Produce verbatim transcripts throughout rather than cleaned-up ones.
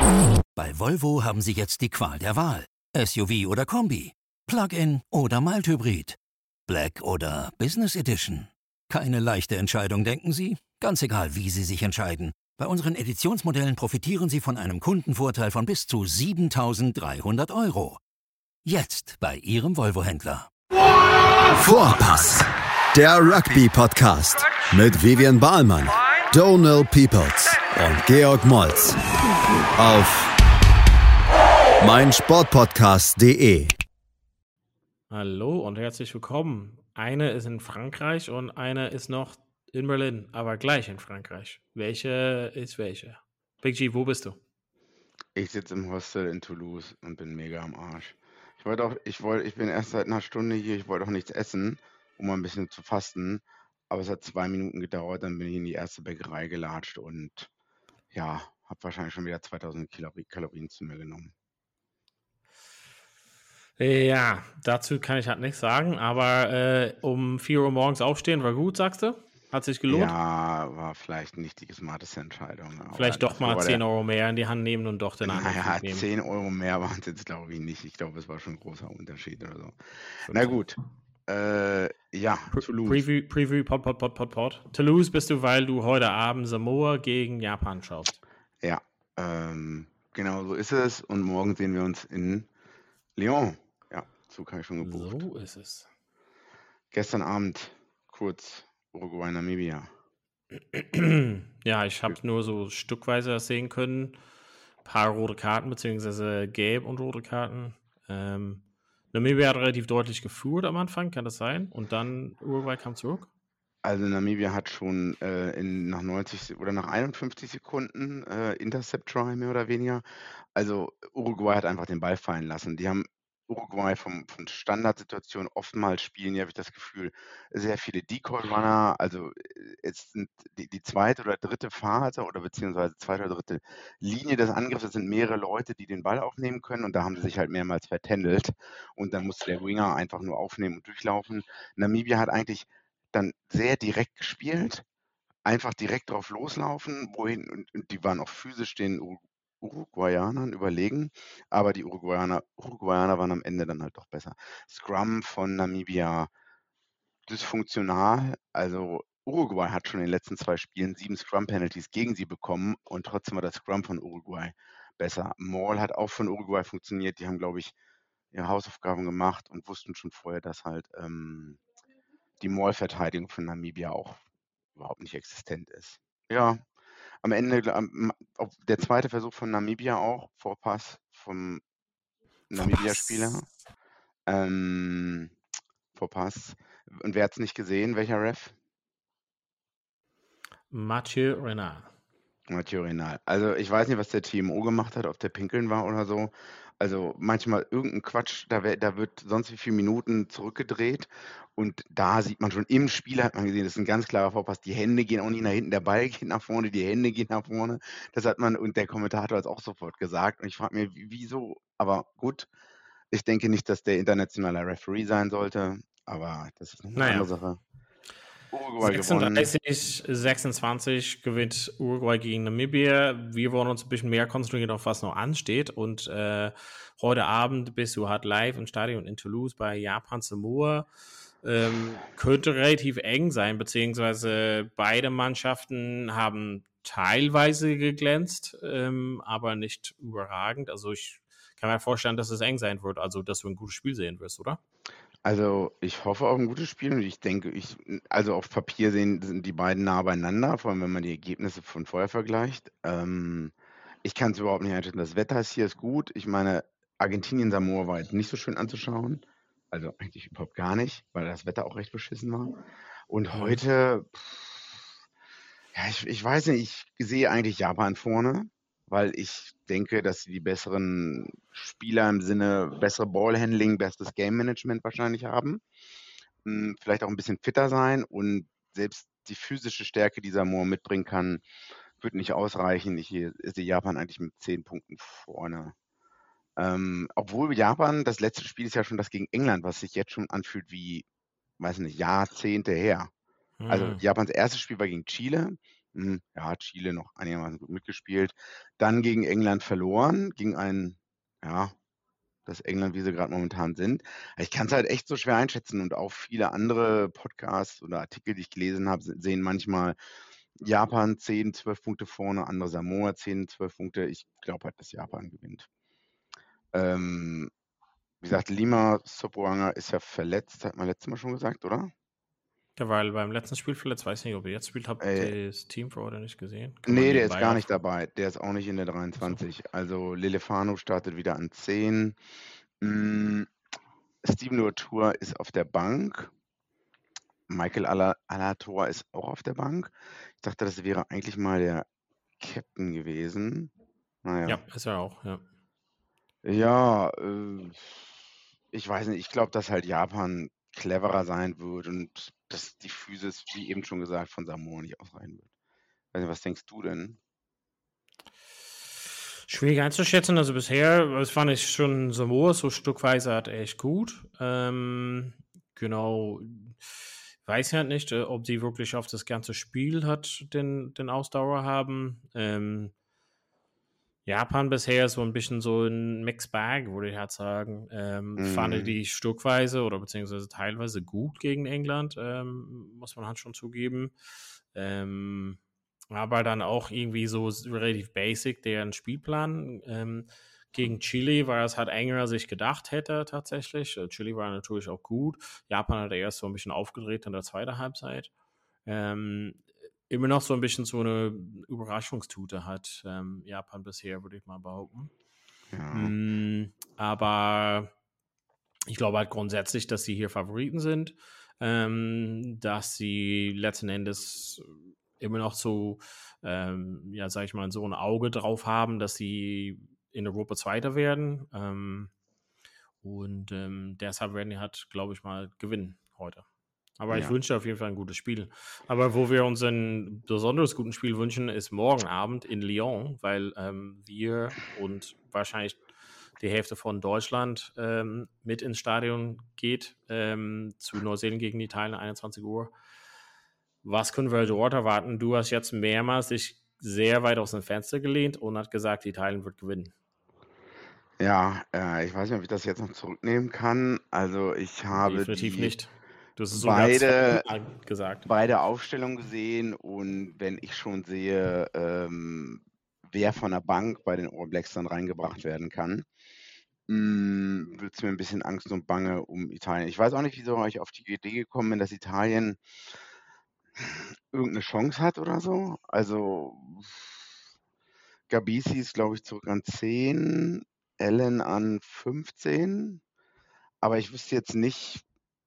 Bei Volvo haben Sie jetzt die Qual der Wahl. S U V oder Kombi, Plug-in oder Mild-Hybrid, Black oder Business Edition. Keine leichte Entscheidung, denken Sie? Ganz egal, wie Sie sich entscheiden. Bei unseren Editionsmodellen profitieren Sie von einem Kundenvorteil von bis zu siebentausenddreihundert Euro. Jetzt bei Ihrem Volvo-Händler. Vorpass, der Rugby-Podcast mit Vivian Bahlmann, Donald Peoples und Georg Moltz auf meinsportpodcast punkt de. Hallo und herzlich willkommen. Eine ist in Frankreich und eine ist noch in Berlin, aber gleich in Frankreich. Welche ist welche? Big G, wo bist du? Ich sitze im Hostel in Toulouse und bin mega am Arsch. Ich wollte auch, ich wollte, ich bin erst seit einer Stunde hier, ich wollte auch nichts essen, um mal ein bisschen zu fasten. Aber es hat zwei Minuten gedauert, dann bin ich in die erste Bäckerei gelatscht und ja, habe wahrscheinlich schon wieder zweitausend Kalorien, Kalorien zu mir genommen. Ja, dazu kann ich halt nichts sagen, aber äh, um vier Uhr morgens aufstehen war gut, sagst du? Hat sich gelohnt? Ja, war vielleicht nicht die smarteste Entscheidung. aber Vielleicht doch das mal war zehn der- Euro mehr in die Hand nehmen und doch den anderen Naja, Flug nehmen. zehn Euro mehr waren es jetzt, glaube ich, nicht. Ich glaube, es war schon ein großer Unterschied oder so. Na gut, äh, ja, Pre- Toulouse. Preview, Preview, Pod, Pod, Pod, Pod, Pod. Toulouse bist du, weil du heute Abend Samoa gegen Japan schaust. Ja, ähm, genau so ist es. Und morgen sehen wir uns in Lyon. Ja, Zug habe ich schon gebucht. So ist es. Gestern Abend kurz Uruguay, Namibia. Ja, ich habe nur so stückweise das sehen können. Ein paar rote Karten, beziehungsweise gelb und rote Karten. Ähm, Namibia hat relativ deutlich geführt am Anfang, kann das sein? Und dann Uruguay kam zurück? Also Namibia hat schon äh, in, nach neunzig Se- oder nach einundfünfzig Sekunden äh, Intercept Try mehr oder weniger. Also Uruguay hat einfach den Ball fallen lassen. Die haben Uruguay vom, von Standardsituationen oftmals spielen, hier habe ich das Gefühl, sehr viele Decoy-Runner. Also äh, es sind die, die zweite oder dritte Phase oder beziehungsweise zweite oder dritte Linie des Angriffs, es sind mehrere Leute, die den Ball aufnehmen können und da haben sie sich halt mehrmals vertändelt und dann musste der Winger einfach nur aufnehmen und durchlaufen. Namibia hat eigentlich dann sehr direkt gespielt, einfach direkt drauf loslaufen, wohin und und die waren auch physisch den Uru Uruguayanern überlegen, aber die Uruguayaner Uruguayaner waren am Ende dann halt doch besser. Scrum von Namibia dysfunktional, also Uruguay hat schon in den letzten zwei Spielen sieben Scrum-Penalties gegen sie bekommen und trotzdem war das Scrum von Uruguay besser. Maul hat auch von Uruguay funktioniert, die haben, glaube ich, ihre Hausaufgaben gemacht und wussten schon vorher, dass halt, ähm die Maul-Verteidigung von Namibia auch überhaupt nicht existent ist. Ja, am Ende, gl- am- auf der zweite Versuch von Namibia auch, Vorpass vom Namibia-Spieler. Ähm, Vorpass. Und wer hat es nicht gesehen? Welcher Ref? Mathieu Renard. Mathieu Renal. Also ich weiß nicht, was der T M O gemacht hat, ob der pinkeln war oder so. Also manchmal irgendein Quatsch, da, wär, da wird sonst wie viele Minuten zurückgedreht und da sieht man schon im Spiel, hat man gesehen, das ist ein ganz klarer Vorpass. Die Hände gehen auch nicht nach hinten, der Ball geht nach vorne, die Hände gehen nach vorne. Das hat man und der Kommentator hat es auch sofort gesagt und ich frage mich, wie- wieso? Aber gut, ich denke nicht, dass der internationaler Referee sein sollte, aber das ist noch eine Naja. andere Sache. Uruguay gewonnen. sechsunddreißig, sechsundzwanzig gewinnt Uruguay gegen Namibia. Wir wollen uns ein bisschen mehr konzentrieren auf was noch ansteht. Und äh, heute Abend bist du halt live im Stadion in Toulouse bei Japan Samoa. Ähm, könnte relativ eng sein, beziehungsweise beide Mannschaften haben teilweise geglänzt, ähm, aber nicht überragend. Also ich kann mir vorstellen, dass es eng sein wird, also dass du ein gutes Spiel sehen wirst, oder? Also, ich hoffe auf ein gutes Spiel und ich denke, ich also auf Papier sehen sind die beiden nah beieinander, vor allem wenn man die Ergebnisse von vorher vergleicht. Ähm, ich kann es überhaupt nicht einschätzen. Das Wetter ist hier ist gut. Ich meine, Argentinien, Samoa war jetzt nicht so schön anzuschauen. Also eigentlich überhaupt gar nicht, weil das Wetter auch recht beschissen war. Und Mhm. heute, pff, ja, ich, ich weiß nicht, ich sehe eigentlich Japan vorne, weil ich denke, dass sie die besseren Spieler im Sinne bessere Ballhandling, besseres Game Management wahrscheinlich haben. Hm, vielleicht auch ein bisschen fitter sein und selbst die physische Stärke, die Samoa mitbringen kann, wird nicht ausreichen. Ich sehe Japan eigentlich mit zehn Punkten vorne. Ähm, obwohl Japan, das letzte Spiel ist ja schon das gegen England, was sich jetzt schon anfühlt wie, weiß nicht, Jahrzehnte her. Also Mhm. Japans erstes Spiel war gegen Chile, Hm, ja, Chile noch einigermaßen gut mitgespielt. Dann gegen England verloren, gegen ein, ja, das England, wie sie gerade momentan sind. Ich kann es halt echt so schwer einschätzen und auch viele andere Podcasts oder Artikel, die ich gelesen habe, se sehen manchmal Japan zehn, zwölf Punkte vorne, andere Samoa zehn, zwölf Punkte. Ich glaube halt, dass Japan gewinnt. Ähm, wie gesagt, Lima Sopoaga ist ja verletzt, hat man letztes Mal schon gesagt, oder? Ja, weil beim letzten Spiel verletzt, weiß nicht, ob ihr jetzt spielt, habt Äh, das Team für heute nicht gesehen. Kann man nee, der ist nebenbei gar auch. nicht dabei. Der ist auch nicht in der So. dreiundzwanzig. Also Lelefano startet wieder an zehn. Mm, Steven Latour ist auf der Bank. Michael Ala- Alator ist auch auf der Bank. Ich dachte, das wäre eigentlich mal der Captain gewesen. Naja. Ja, ist er auch, ja. Ja, äh, ich weiß nicht. Ich glaube, dass halt Japan cleverer sein wird und dass die Physis, wie eben schon gesagt, von Samoa nicht ausreichen wird. Weiß nicht, was denkst du denn? Schwierig einzuschätzen. Also bisher, das fand ich schon Samoa so stückweise hat echt gut. Ähm, genau. Weiß halt nicht, äh, ob sie wirklich auf das ganze Spiel hat den, den Ausdauer haben. Ähm, Japan bisher ist so ein bisschen so ein Mixed Bag, würde ich halt sagen. Ähm, fand ich Mm, die stückweise oder beziehungsweise teilweise gut gegen England, ähm, muss man halt schon zugeben. Ähm, aber dann auch irgendwie so s- relativ basic deren Spielplan. Ähm, gegen Chile war es halt enger, als ich gedacht hätte tatsächlich. Äh, Chile war natürlich auch gut. Japan hat erst so ein bisschen aufgedreht in der zweiten Halbzeit. Ähm, immer noch so ein bisschen so eine Überraschungstute hat ähm, Japan bisher, würde ich mal behaupten. ja, Mm, aber ich glaube halt grundsätzlich, dass sie hier Favoriten sind, ähm, dass sie letzten Endes immer noch so, ähm, ja, sag ich mal, so ein Auge drauf haben, dass sie in Europa Zweiter werden. Ähm, und ähm, deshalb werden die halt, glaube ich, mal gewinnen heute. Aber ich ja. wünsche auf jeden Fall ein gutes Spiel. Aber wo wir uns ein besonders gutes Spiel wünschen, ist morgen Abend in Lyon, weil ähm, wir und wahrscheinlich die Hälfte von Deutschland ähm, mit ins Stadion geht ähm, zu Neuseeland gegen Italien, einundzwanzig Uhr. Was können wir dort erwarten? Du hast jetzt mehrmals dich sehr weit aus dem Fenster gelehnt und hast gesagt, Italien wird gewinnen. Ja, äh, ich weiß nicht, ob ich das jetzt noch zurücknehmen kann. Also ich habe Definitiv die nicht. Du hast es sogar beide, zweimal gesagt. beide Aufstellungen gesehen und wenn ich schon sehe, ähm, wer von der Bank bei den All Blacks dann reingebracht werden kann, mm, wird es mir ein bisschen Angst und Bange um Italien. Ich weiß auch nicht, wieso ich auf die Idee gekommen bin, dass Italien irgendeine Chance hat oder so. Also Gabisi ist, glaube ich, zurück an zehn, Allen an fünfzehn. Aber ich wüsste jetzt nicht,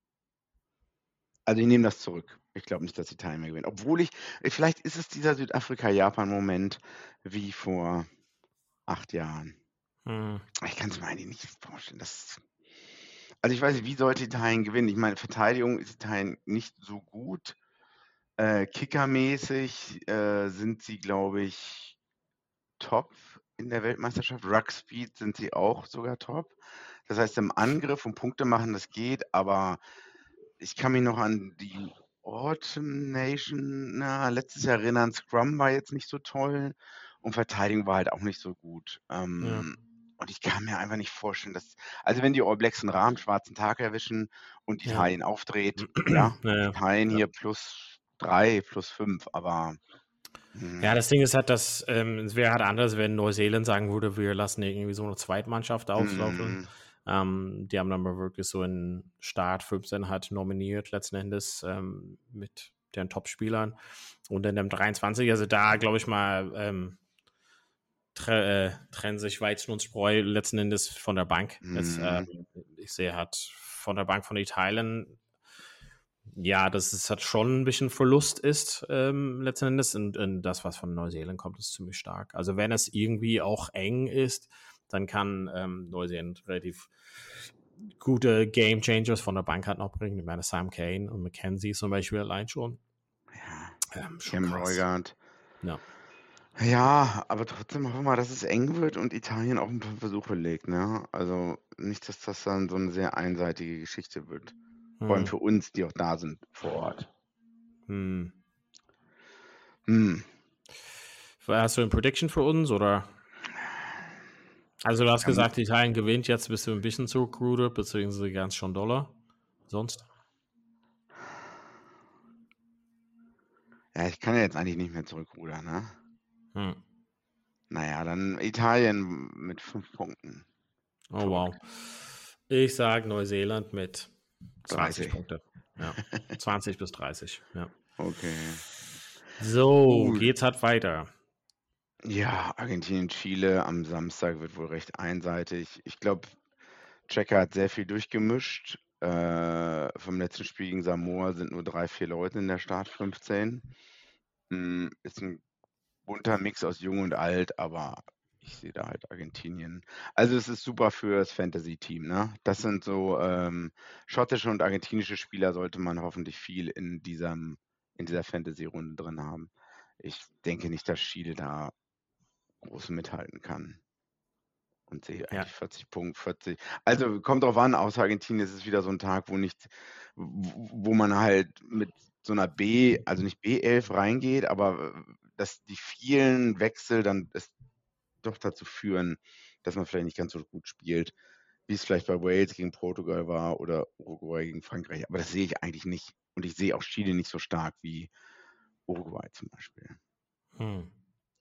also ich nehme das zurück. Ich glaube nicht, dass Italien mehr gewinnt. Obwohl ich, vielleicht ist es dieser Südafrika-Japan-Moment wie vor acht Jahren. Hm. Ich kann es mir eigentlich nicht vorstellen. Das, also ich weiß nicht, wie sollte Italien gewinnen? Ich meine, Verteidigung ist Italien nicht so gut. Äh, Kickermäßig äh, sind sie, glaube ich, top in der Weltmeisterschaft. Ruckspeed sind sie auch sogar top. Das heißt, im Angriff und Punkte machen, das geht, aber ich kann mich noch an die Autumn Nation na, letztes Jahr erinnern. Scrum war jetzt nicht so toll und Verteidigung war halt auch nicht so gut. Ähm, Ja. Und ich kann mir einfach nicht vorstellen, dass, also wenn die All Blacks einen Rahmen schwarzen Tag erwischen und Ja. Italien aufdreht, ja, Ja, Italien ja. hier plus drei, plus fünf, aber Ja, hm, das Ding ist halt, dass ähm, es wäre halt anders, wenn Neuseeland sagen würde, wir lassen irgendwie so eine Zweitmannschaft auflaufen. hm, Ähm, die haben dann mal wirklich so einen Start fünfzehn halt nominiert, letzten Endes ähm, mit den Top-Spielern. Und in dem dreiundzwanzig, also da glaube ich mal, ähm, tre äh, trennen sich Weizen und Spreu letzten Endes von der Bank. Jetzt, hm, ähm, ich sehe halt von der Bank von Italien, ja, dass es halt schon ein bisschen Verlust ist, ähm, letzten Endes. Und, und das, was von Neuseeland kommt, ist ziemlich stark. Also wenn es irgendwie auch eng ist, dann kann ähm, Neuseeland relativ gute Game Changers von der Bank halt noch bringen. Ich meine, Sam Kane und McKenzie zum Beispiel allein schon. ja, Ähm, schon Cam krass. Roigard. Ja. Ja, aber trotzdem hoffen wir mal, dass es eng wird und Italien auch ein paar Versuche legt, ne? Also nicht, dass das dann so eine sehr einseitige Geschichte wird. Vor allem Hm. für uns, die auch da sind vor Ort. Hm. Hm. Hast du eine Prediction für uns, oder? Also du hast Ja, gesagt, Italien gewinnt, jetzt bist du ein bisschen zurückgerudert, beziehungsweise ganz schon Dollar. Sonst? Ja, ich kann ja jetzt eigentlich nicht mehr zurückrudern, ne? Hm. Naja, dann Italien mit fünf Punkten. Oh wow. Ich sage Neuseeland mit zwanzig dreißig. Punkte. Ja. zwanzig bis dreißig. Ja. Okay. So, Gut. geht's halt weiter. Ja, Argentinien, Chile am Samstag wird wohl recht einseitig. Ich glaube, Checker hat sehr viel durchgemischt. Äh, vom letzten Spiel gegen Samoa sind nur drei, vier Leute in der Start fünfzehn. Hm, ist ein bunter Mix aus Jung und Alt, aber ich sehe da halt Argentinien. Also es ist super für das Fantasy-Team, ne? Das sind so ähm, schottische und argentinische Spieler, sollte man hoffentlich viel in diesem, in dieser Fantasy-Runde drin haben. Ich denke nicht, dass Chile da groß mithalten kann. Und sehe Ja. eigentlich vierzig Punkte, vierzig. Also kommt drauf an, außer Argentinien ist es wieder so ein Tag, wo nicht, wo wo man halt mit so einer B, also nicht B elf reingeht, aber äh, dass die vielen Wechsel dann es doch dazu führen, dass man vielleicht nicht ganz so gut spielt, wie es vielleicht bei Wales gegen Portugal war oder Uruguay gegen Frankreich. Aber das sehe ich eigentlich nicht. Und ich sehe auch Chile nicht so stark wie Uruguay zum Beispiel. Hm.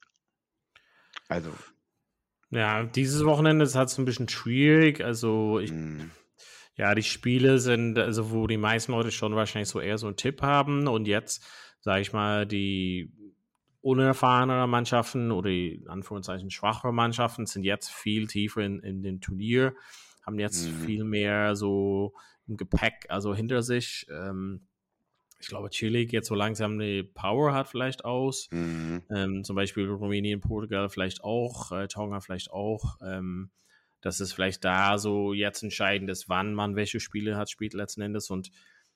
Also, Ja, dieses Wochenende ist halt so ein bisschen schwierig. Also ich, mh, ja, die Spiele sind, also wo die meisten Leute schon wahrscheinlich so eher so einen Tipp haben und jetzt, sage ich mal, die unerfahrenere Mannschaften oder die in Anführungszeichen schwachere Mannschaften sind jetzt viel tiefer in, in dem Turnier, haben jetzt Mhm. viel mehr so im Gepäck, also hinter sich. Ähm, ich glaube, Chile geht so langsam eine Power hat vielleicht aus. Mhm. Ähm, zum Beispiel Rumänien, Portugal vielleicht auch, äh, Tonga vielleicht auch. Ähm, dass es vielleicht da so jetzt entscheidend ist, wann man welche Spiele hat, spielt letzten Endes. Und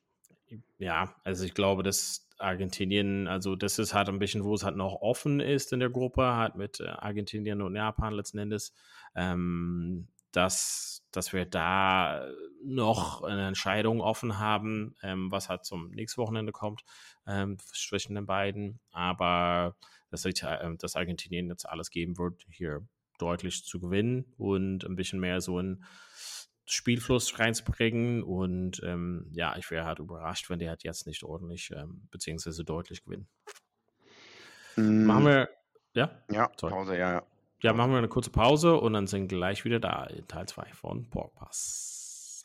ja, also ich glaube, dass Argentinien, also das ist halt ein bisschen, wo es halt noch offen ist in der Gruppe, halt mit äh, Argentinien und Japan letzten Endes, ähm, dass, dass wir da noch eine Entscheidung offen haben, ähm, was halt zum nächsten Wochenende kommt, ähm, zwischen den beiden. Aber dass, Ita- dass Argentinien jetzt alles geben wird, hier deutlich zu gewinnen und ein bisschen mehr so ein Spielfluss reinzubringen. Und ähm, ja, ich wäre halt überrascht, wenn der halt jetzt nicht ordentlich ähm, beziehungsweise deutlich gewinnen. Machen Mm, wir, ja? ja, Sorry. Pause, ja, ja. Ja, Pause. machen wir eine kurze Pause und dann sind gleich wieder da in Teil zwei von Porkpass.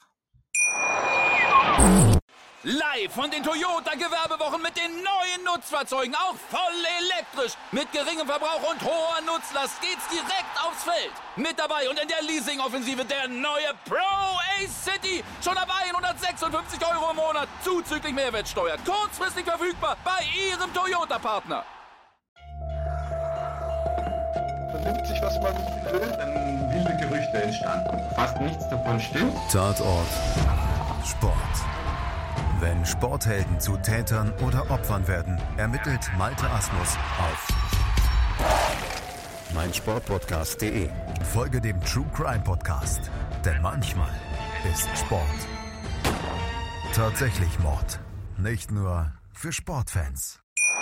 Live von den Toyota-Gewerbewochen mit den neuen Nutzfahrzeugen, auch voll elektrisch. Mit geringem Verbrauch und hoher Nutzlast geht's direkt aufs Feld. Mit dabei und in der Leasing-Offensive der neue Pro-Ace-City. Schon ab hundertsechsundfünfzig Euro im Monat, zuzüglich Mehrwertsteuer. Kurzfristig verfügbar bei Ihrem Toyota-Partner. Vernimmt sich, was man will. Dann wilde Gerüchte entstanden. Fast nichts davon stimmt. Tatort Sport. Wenn Sporthelden zu Tätern oder Opfern werden, ermittelt Malte Asmus auf meinsportpodcast punkt de. Folge dem True Crime Podcast, denn manchmal ist Sport tatsächlich Mord. Nicht nur für Sportfans.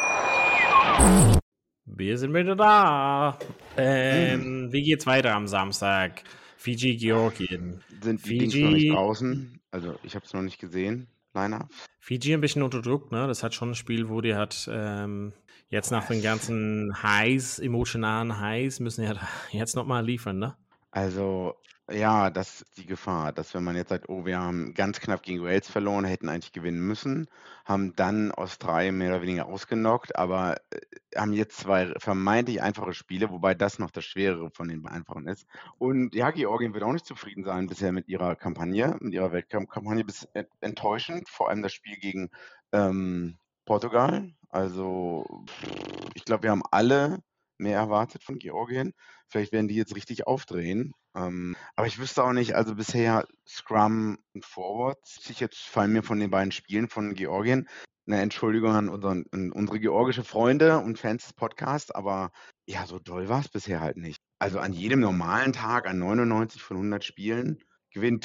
Wir sind wieder da. Ähm, wie geht's weiter am Samstag? Fiji, Georgien. Sind die Dings noch nicht Fiji, draußen? Also ich habe es noch nicht gesehen, Leiner. Fiji ein bisschen unter Druck, ne? Das hat schon ein Spiel, wo die hat ähm, jetzt nach den ganzen Highs, emotionalen Highs, müssen ja jetzt nochmal liefern, ne? Also, ja, das ist die Gefahr, dass wenn man jetzt sagt, oh, wir haben ganz knapp gegen Wales verloren, hätten eigentlich gewinnen müssen, haben dann Australien mehr oder weniger ausgenockt, aber äh, haben jetzt zwei vermeintlich einfache Spiele, wobei das noch das Schwerere von den einfachen ist. Und ja, Georgien wird auch nicht zufrieden sein bisher mit ihrer Kampagne, mit ihrer Weltcup-Kampagne, bis ent- enttäuschend, vor allem das Spiel gegen ähm, Portugal. Also, pff, ich glaube, wir haben alle mehr erwartet von Georgien. Vielleicht werden die jetzt richtig aufdrehen. Ähm, aber ich wüsste auch nicht, also bisher Scrum und Forwards. Ich jetzt fallen mir von den beiden Spielen von Georgien eine Entschuldigung an, unseren, an unsere georgische Freunde und Fans des Podcasts, aber ja, so doll war es bisher halt nicht. Also an jedem normalen Tag, an neunundneunzig von hundert Spielen, gewinnt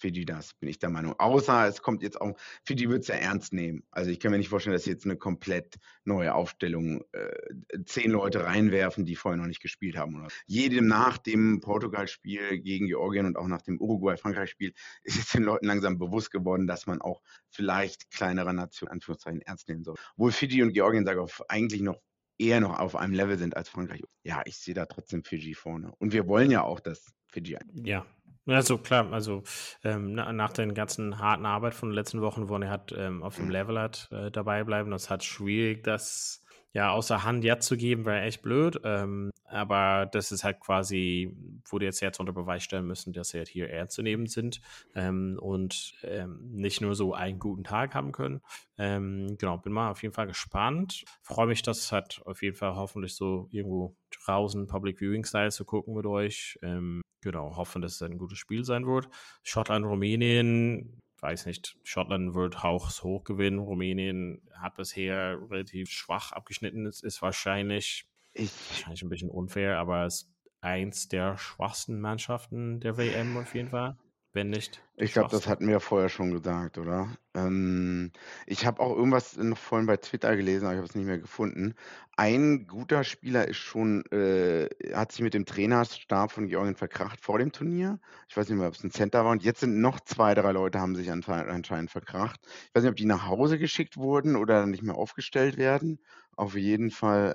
Fidji das, bin ich der Meinung. Außer es kommt jetzt auch, Fidji wird es ja ernst nehmen. Also ich kann mir nicht vorstellen, dass sie jetzt eine komplett neue Aufstellung, äh, zehn Leute reinwerfen, die vorher noch nicht gespielt haben. Oder jedem nach dem Portugal-Spiel gegen Georgien und auch nach dem Uruguay-Frankreich-Spiel ist jetzt den Leuten langsam bewusst geworden, dass man auch vielleicht kleinere Nationen, Anführungszeichen, ernst nehmen soll. Obwohl Fidji und Georgien, sage ich, eigentlich noch eher noch auf einem Level sind als Frankreich. Ja, ich sehe da trotzdem Fidji vorne. Und wir wollen ja auch, dass Fidji ein. Ja, also klar, also ähm, na, nach den ganzen harten Arbeit von den letzten Wochen, wo er hat ähm, auf dem Level hat äh, dabei bleiben, das hat schwierig, das ja außer Hand jetzt zu geben, wäre echt blöd. Ähm, aber das ist halt quasi, wo die jetzt jetzt unter Beweis stellen müssen, dass sie halt hier ernst zu nehmen sind ähm, und ähm, nicht nur so einen guten Tag haben können. Ähm, genau, bin mal auf jeden Fall gespannt. Freue mich, dass es halt auf jeden Fall hoffentlich so irgendwo draußen Public Viewing Style zu gucken mit euch. Ähm, genau, hoffen, dass es ein gutes Spiel sein wird. Schottland, Rumänien, weiß nicht, Schottland wird haushoch gewinnen. Rumänien hat bisher relativ schwach abgeschnitten. Es ist wahrscheinlich, Ich, wahrscheinlich ein bisschen unfair, aber es ist eins der schwachsten Mannschaften der W M auf jeden Fall. Wenn nicht. ich glaube, das hatten wir vorher schon gesagt, oder? Ähm, ich habe auch irgendwas noch vorhin bei Twitter gelesen, aber ich habe es nicht mehr gefunden. Ein guter Spieler ist schon, äh, hat sich mit dem Trainerstab von Georgien verkracht vor dem Turnier. Ich weiß nicht mehr, ob es ein Center war. Und jetzt sind noch zwei, drei Leute, haben sich anfe- anscheinend verkracht. Ich weiß nicht, ob die nach Hause geschickt wurden oder nicht mehr aufgestellt werden. Auf jeden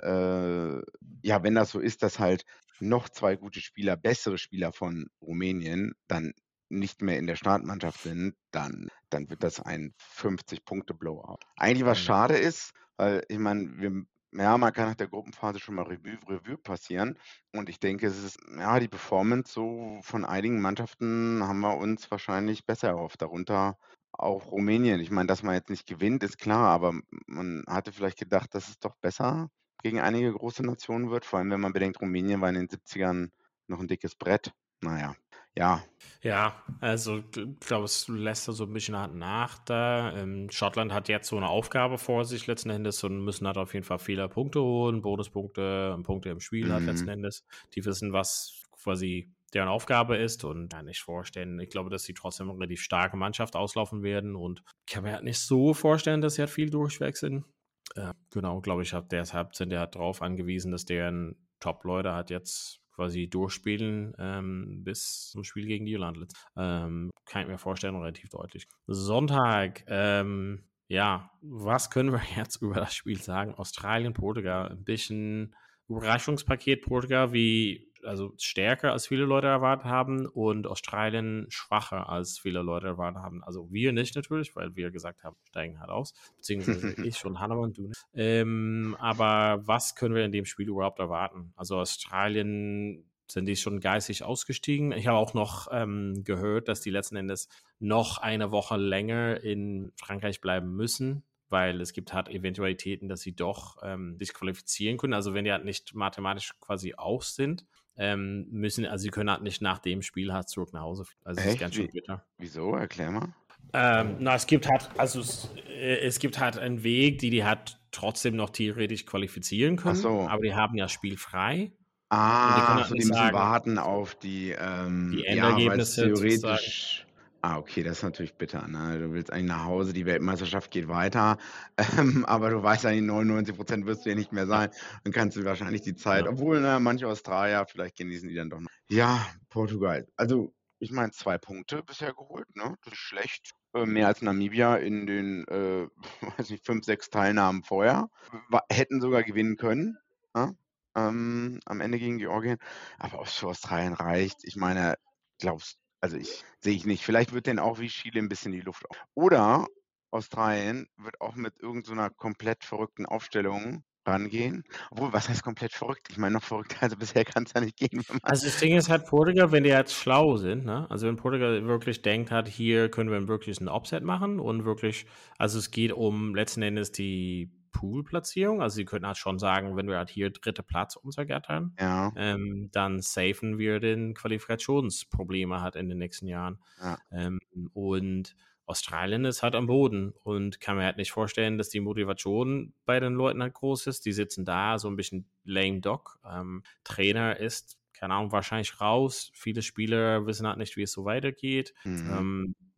Fall, äh, ja, wenn das so ist, dass halt noch zwei gute Spieler, bessere Spieler von Rumänien, dann nicht mehr in der Startmannschaft sind, dann, dann wird das ein fünfzig-Punkte-Blowout. Eigentlich was Mhm. schade ist, weil ich meine, wir, ja, man kann nach der Gruppenphase schon mal Revue, Revue passieren. Und ich denke, es ist, ja, die Performance so von einigen Mannschaften haben wir uns wahrscheinlich besser erhofft. Darunter auch Rumänien. Ich meine, dass man jetzt nicht gewinnt, ist klar, aber man hatte vielleicht gedacht, dass es doch besser gegen einige große Nationen wird. Vor allem, wenn man bedenkt, Rumänien war in den siebzigern noch ein dickes Brett. Naja, ja, Ja, also ich glaube, es lässt da so ein bisschen halt nach da. Ähm, Schottland hat jetzt so eine Aufgabe vor sich letzten Endes und müssen halt auf jeden Fall viele Punkte holen, Bonuspunkte, Punkte im Spiel halt letzten mhm. Endes. Die wissen, was quasi deren Aufgabe ist und kann nicht vorstellen. Ich glaube, dass sie trotzdem eine relativ starke Mannschaft auslaufen werden und ich kann mir halt nicht so vorstellen, dass sie halt viel durchweg sind. Äh, genau, glaube ich, hat deshalb sind der halt drauf angewiesen, dass deren Top-Leute halt jetzt quasi durchspielen ähm, bis zum Spiel gegen Irland. Ähm, kann ich mir vorstellen, relativ deutlich. Sonntag, ähm, ja, was können wir jetzt über das Spiel sagen? Australien, Portugal, ein bisschen Überraschungspaket Portugal, wie also stärker als viele Leute erwartet haben und Australien schwacher als viele Leute erwartet haben. Also wir nicht natürlich, weil wir gesagt haben, steigen halt aus, beziehungsweise ich und Hannah und du nicht. Ähm, aber was können wir in dem Spiel überhaupt erwarten? Also Australien, sind die schon geistig ausgestiegen? Ich habe auch noch ähm, gehört, dass die letzten Endes noch eine Woche länger in Frankreich bleiben müssen, weil es gibt halt Eventualitäten, dass sie doch ähm, sich qualifizieren können. Also wenn die halt nicht mathematisch quasi aus sind, ähm, müssen, also sie können halt nicht nach dem Spiel halt zurück nach Hause. Also es ist Echt? ganz schön Wie, bitter. wieso? Erklär mal. Ähm, na, es gibt halt, also es, äh, es gibt halt einen Weg, die die halt trotzdem noch theoretisch qualifizieren Ach können, so. aber die haben ja spielfrei. Und die können Ah, halt so, die nicht müssen sagen, warten auf die, die ähm, ja, weil es Endergebnisse sozusagen. theoretisch. Ah, okay, das ist natürlich bitter, ne? Du willst eigentlich nach Hause, die Weltmeisterschaft geht weiter, ähm, aber du weißt eigentlich, neunundneunzig Prozent wirst du ja nicht mehr Ja, sein. Dann kannst du wahrscheinlich die Zeit, ja. obwohl, ne, manche Australier, vielleicht genießen die dann doch noch. Ja, Portugal. Also, ich meine, zwei Punkte bisher geholt, ne? Das ist schlecht. Äh, mehr als Namibia in den, äh, weiß nicht, fünf, sechs Teilnahmen vorher. Wa- hätten sogar gewinnen können, ne? Ähm, am Ende gegen Georgien. Aber ob es für Australien reicht, ich meine, glaubst also ich sehe ich nicht. Vielleicht wird denen auch wie Chile ein bisschen die Luft auf. Oder Australien wird auch mit irgend so 'ner komplett verrückten Aufstellung rangehen. Obwohl, was heißt komplett verrückt? Ich meine, noch verrückter als bisher kann's ja nicht gehen, wenn man Also das Ding ist halt Portugal, wenn die jetzt schlau sind, ne? Also wenn Portugal wirklich denkt hat, hier können wir wirklich ein Upset machen und wirklich, also es geht um letzten Endes die Pool-Platzierung. Also sie könnten halt schon sagen, wenn wir halt hier dritte Platz uns ergattern, ja, ähm, dann safen wir den Qualifikationsprobleme halt in den nächsten Jahren. ja. Ähm, und Australien ist halt am Boden und kann mir halt nicht vorstellen, dass die Motivation bei den Leuten halt groß ist. Die sitzen da, so ein bisschen lame dog. Ähm, Trainer ist, keine Ahnung, wahrscheinlich raus. Viele Spieler wissen halt nicht, wie es so weitergeht. Mhm. Ähm,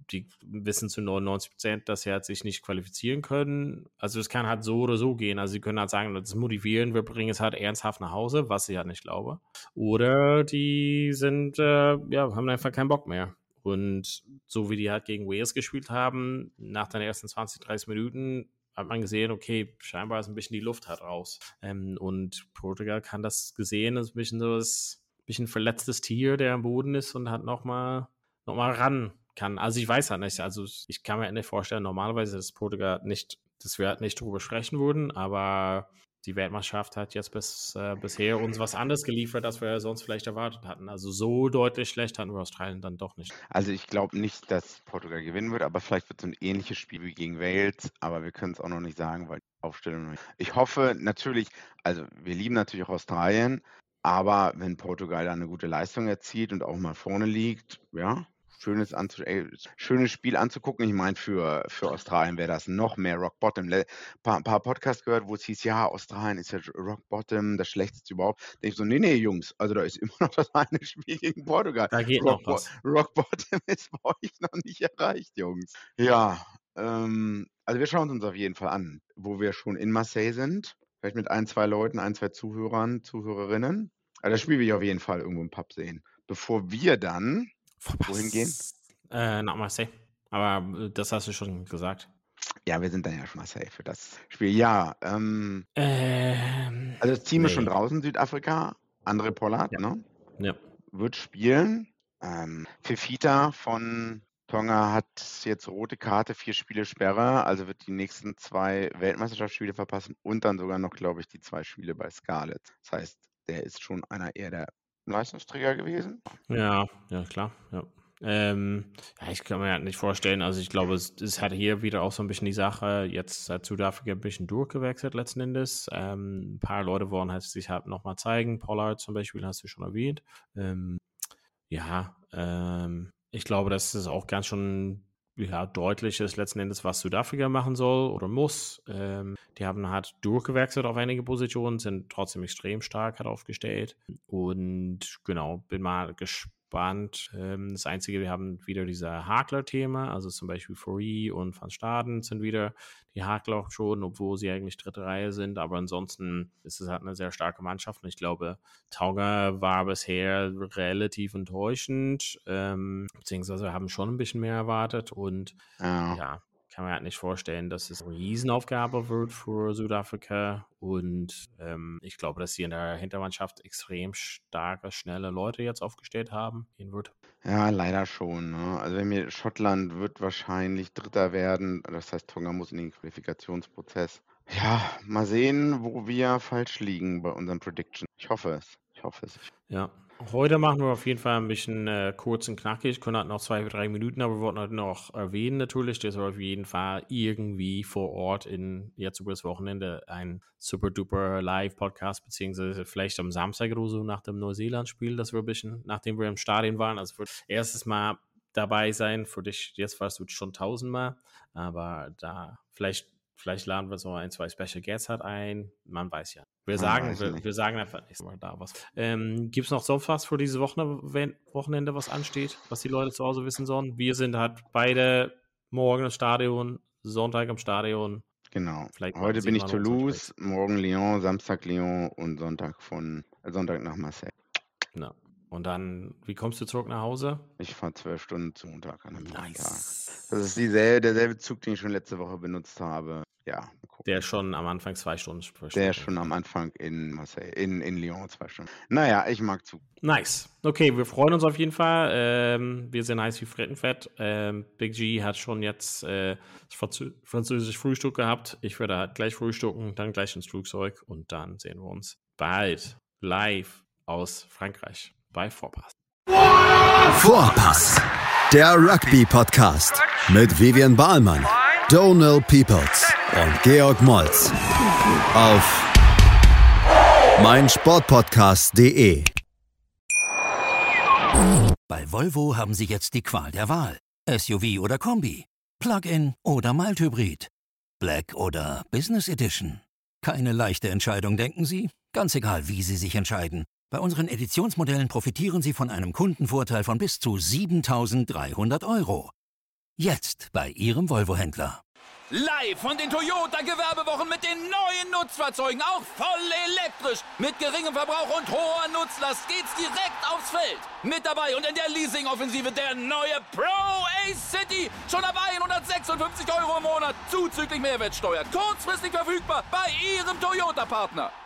die wissen zu neunundneunzig Prozent, dass sie halt sich nicht qualifizieren können. Also es kann halt so oder so gehen. Also sie können halt sagen, das motivieren, wir bringen es halt ernsthaft nach Hause, was ich halt nicht glaube. Oder die sind, äh, ja, haben einfach keinen Bock mehr. Und so wie die halt gegen Wales gespielt haben, nach den ersten zwanzig, dreißig Minuten hat man gesehen, okay, scheinbar ist ein bisschen die Luft halt raus. Ähm, und Portugal kann das gesehen, ist ein bisschen so das bisschen verletztes Tier, der am Boden ist und halt nochmal noch mal ran kann. Also ich weiß halt nicht, also ich kann mir nicht vorstellen, normalerweise, dass Portugal nicht, dass wir halt nicht drüber sprechen würden, aber die Weltmeisterschaft hat jetzt bis, äh, bisher uns was anderes geliefert, als wir sonst vielleicht erwartet hatten. Also so deutlich schlecht hatten wir Australien dann doch nicht. Also ich glaube nicht, dass Portugal gewinnen wird, aber vielleicht wird es so ein ähnliches Spiel wie gegen Wales, aber wir können es auch noch nicht sagen, weil die Aufstellung noch nicht. Ich hoffe natürlich, also wir lieben natürlich auch Australien, aber wenn Portugal dann eine gute Leistung erzielt und auch mal vorne liegt, ja, schönes, anzu ey, schönes Spiel anzugucken. Ich meine, für, für Australien wäre das noch mehr Rock Bottom. Ein paar, paar Podcasts gehört, wo es hieß, ja, Australien ist ja Rock Bottom, das Schlechteste überhaupt. Da denke ich so, nee, nee, Jungs, also da ist immer noch das eine Spiel gegen Portugal. Da geht Rock, noch was. Rock Bottom ist bei euch noch nicht erreicht, Jungs. Ja, ähm, also wir schauen es uns auf jeden Fall an, wo wir schon in Marseille sind. Vielleicht mit ein, zwei Leuten, ein, zwei Zuhörern, Zuhörerinnen. Also das Spiel will ich auf jeden Fall irgendwo im Pub sehen. Bevor wir dann wohin gehen? Äh, nach Marseille. Aber das hast du schon gesagt. Ja, wir sind dann ja schon Marseille für das Spiel. Ja, ähm, ähm, also das Team nee. ist schon draußen, Südafrika. André Pollard, ja. ne? Ja. Wird spielen. Ähm, Fifita von Tonga hat jetzt rote Karte, vier Spiele Sperre, also wird die nächsten zwei Weltmeisterschaftsspiele verpassen und dann sogar noch, glaube ich, die zwei Spiele bei Scarlett. Das heißt, der ist schon einer eher der Leistungsträger gewesen. Ja, ja, klar, ja. Ähm, ja, ich kann mir halt nicht vorstellen, also ich glaube, es, es hat hier wieder auch so ein bisschen die Sache, jetzt hat Südafrika ein bisschen durchgewechselt letzten Endes. Ähm, ein paar Leute wollen halt sich halt nochmal zeigen, Pollard zum Beispiel, hast du schon erwähnt. Ähm, ja, ähm, ich glaube, das ist auch ganz schon ja, deutlich ist letzten Endes, was Südafrika machen soll oder muss. Ähm, die haben halt durchgewechselt auf einige Positionen, sind trotzdem extrem stark halt aufgestellt. Und genau, bin mal gespannt. Ähm, das Einzige, wir haben wieder dieser Hakler-Thema, also zum Beispiel Fourie und Van Staden sind wieder die Hakler schon, obwohl sie eigentlich dritte Reihe sind. Aber ansonsten ist es halt eine sehr starke Mannschaft. Und ich glaube, Tonga war bisher relativ enttäuschend, ähm, beziehungsweise haben schon ein bisschen mehr erwartet. Und Ja. ja, kann man halt nicht vorstellen, dass es eine Riesenaufgabe wird für Südafrika. Und ähm, ich glaube, dass sie in der Hintermannschaft extrem starke, schnelle Leute jetzt aufgestellt haben. Wird. Ja, leider schon. Ne? Also wenn mir Schottland wird wahrscheinlich Dritter werden. Das heißt, Tonga muss in den Qualifikationsprozess. Ja, mal sehen, wo wir falsch liegen bei unseren Predictions. Ich hoffe es. Ich hoffe es. Ja. Heute machen wir auf jeden Fall ein bisschen äh, kurz und knackig. Können halt noch zwei, drei Minuten, aber wir wollten halt noch erwähnen natürlich, dass wir auf jeden Fall irgendwie vor Ort in jetzt über das Wochenende ein super-duper Live-Podcast, beziehungsweise vielleicht am Samstag oder so nach dem Neuseeland-Spiel, dass wir ein bisschen, nachdem wir im Stadion waren, also für erstes Mal dabei sein. Für dich, jetzt warst du schon tausendmal, aber da vielleicht Vielleicht laden wir so ein, zwei Special Guests halt ein. Man weiß ja. Wir sagen, weiß wir, nicht. wir sagen einfach nicht mal da was. Ähm, Gibt es noch sonst was für dieses Wochenende, Wochenende, was ansteht, was die Leute zu Hause wissen sollen? Wir sind halt beide morgen im Stadion, Sonntag im Stadion. Genau. Vielleicht Heute sieht bin ich man uns Toulouse, morgen Lyon, Samstag Lyon und Sonntag von äh, Sonntag nach Marseille. Ja. Und dann, wie kommst du zurück nach Hause? Ich fahre zwölf Stunden zum Montag an einem freien Tag. Nice. Das ist dieselbe, derselbe Zug, den ich schon letzte Woche benutzt habe. Ja, mal gucken. Der schon am Anfang zwei Stunden spricht. Der ist schon am Anfang in Marseille, in, in Lyon zwei Stunden. Naja, ich mag Zug. Nice. Okay, wir freuen uns auf jeden Fall. Ähm, wir sind heiß wie Frittenfett. Ähm, Big G hat schon jetzt äh, das Franzö- französische Frühstück gehabt. Ich werde halt gleich frühstücken, dann gleich ins Flugzeug und dann sehen wir uns bald live aus Frankreich bei Vorpass. Vorpass, der Rugby-Podcast mit Vivian Bahlmann, Donal Peoples und Georg Moltz auf meinsportpodcast punkt de. Bei Volvo haben Sie jetzt die Qual der Wahl. S U V oder Kombi, Plug-in oder Mild-Hybrid, Black oder Business Edition. Keine leichte Entscheidung, denken Sie? Ganz egal, wie Sie sich entscheiden. Bei unseren Editionsmodellen profitieren Sie von einem Kundenvorteil von bis zu siebentausenddreihundert Euro. Jetzt bei Ihrem Volvo-Händler. Live von den Toyota-Gewerbewochen mit den neuen Nutzfahrzeugen. Auch voll elektrisch. Mit geringem Verbrauch und hoher Nutzlast geht's direkt aufs Feld. Mit dabei und in der Leasing-Offensive der neue Pro-Ace-City. Schon ab hundertsechsundfünfzig Euro im Monat. Zuzüglich Mehrwertsteuer. Kurzfristig verfügbar bei Ihrem Toyota-Partner.